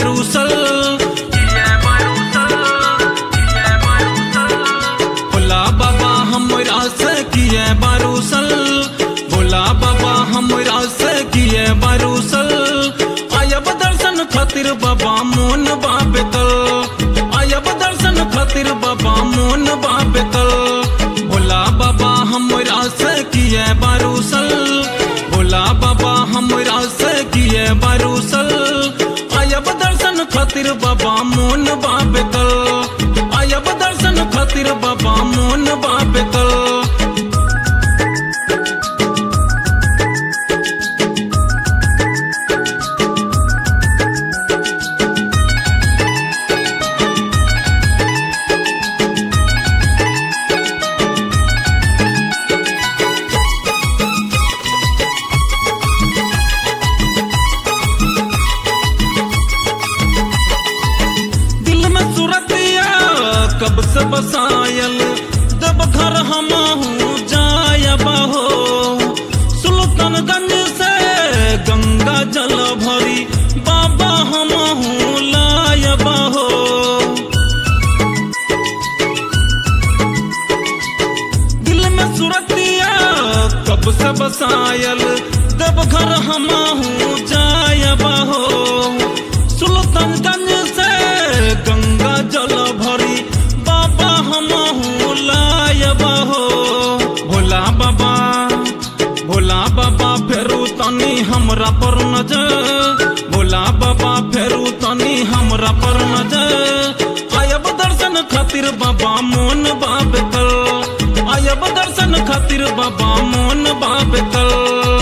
बारूसल भोला बाबा हमरा से किए बारूसल भोला बाबा हमरा से किए बारूसल आयब दर्शन खातिर बाबा मोन बाबेतल आयब दर्शन खातिर बाबा मोन बाबेतल भोला बाबा हमरा से किए बारूसल भोला बाबा हमरा से किए बारूसल आयब दर्शन खातिर बाबा मोन बाबेतल आयब दर्शन खातिर बाबा मोन बाबेतल कब से बसायल जब घर हम जायब हो सुल्तानगंज से गंगा जल भरी बाबा हम लायब हो दिल में सुरतिया कब से बसायल जब घर हम जायब हो सुल्तानगंज से गंगा जल भरी लायब हो भोला बाबा फेरू तनी हमरा पर नजर भोला बाबा फेरू तनी हमरा पर नजर आयब दर्शन खातिर बाबा मोन बाबेतल आयब दर्शन खातिर बाबा मोन बाबेतल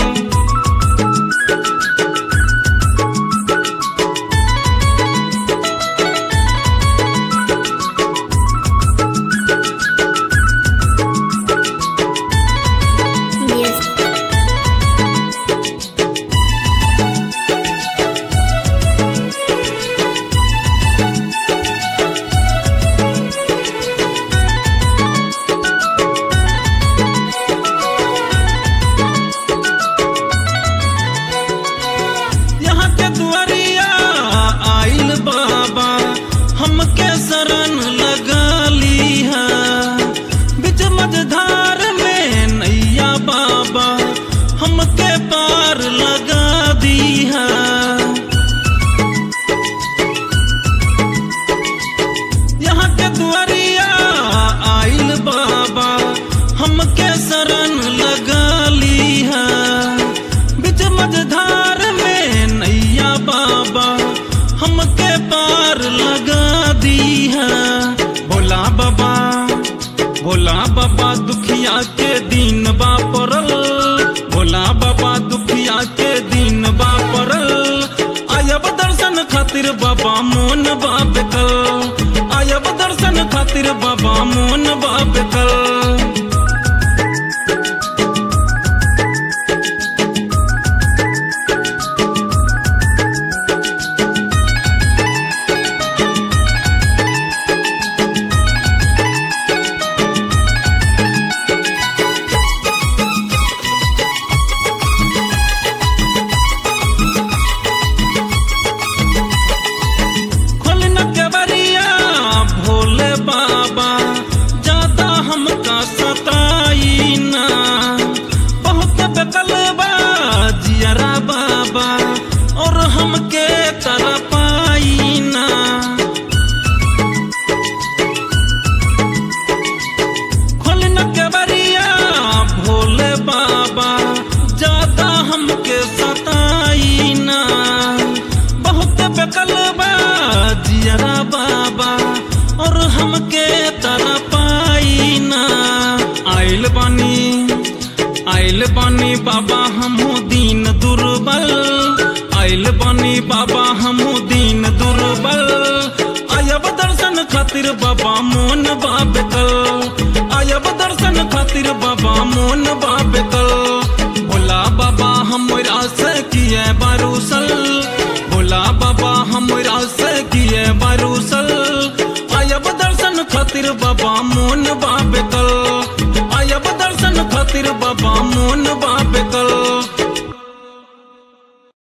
शरण लगा ली है बिच मझधार में नैया बाबा हमके पार लगा दी है यहाँ के दुआरिया आइल बाबा हमके शरण लगा ली है बिच मझधार में नैया बाबा हमके पार लगा दी है भोला बाबा दुखिया के दिन बापरल भोला बाबा दुखिया के दिन बापरल आयब दर्शन खातिर बाबा मोन बाबेतल आयब दर्शन खातिर बाबा मोन बाबेतल आइल बानी बाबा हमहू दीन दुर्बल आइल बानी बाबा हमहू दीन दुर्बल आयब दर्शन खातिर बाबा मोन बाबेतल आयब दर्शन खातिर बाबा मोन बाबेतल भोला बाबा हमरा से किए बारूसल भोला बाबा हमरा से किए बारूसल आयब दर्शन खातिर बाबा मोन बाबेतल आयब दर्शन खातिर बाबा मोन